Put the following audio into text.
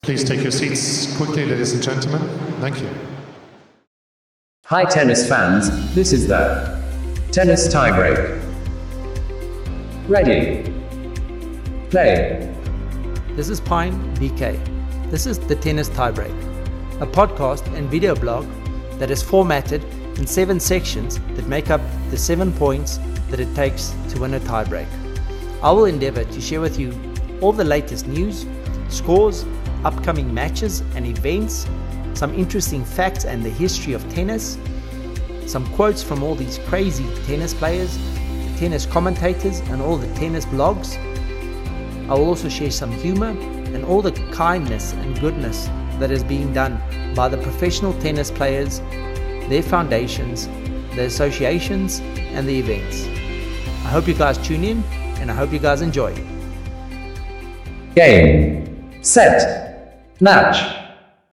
Please take your seats quickly, ladies and gentlemen. Thank you. Hi tennis fans, this is the tennis tiebreak. Ready? Play. This is Pine BK. This is the Tennis Tiebreak, a podcast and video blog that is formatted in 7 sections that make up the 7 points that it takes to win a tiebreak. I will endeavor to share with you all the latest news, scores, upcoming matches and events, some interesting facts and the history of tennis, some quotes from all these crazy tennis players, the tennis commentators and all the tennis blogs. I will also share some humor and all the kindness and goodness that is being done by the professional tennis players, their foundations, the associations and the events. I hope you guys tune in and I hope you guys enjoy. Game. Set. Match.